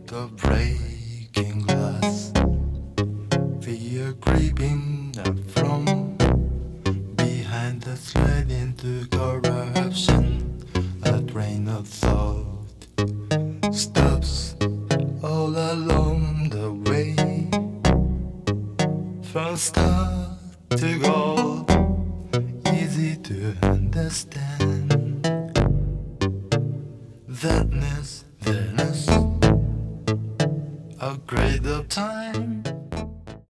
the breaking glass. Fear creeping up from behind the slide into corruption. A train of thought stops all along the way, from start to goal, easy to understand.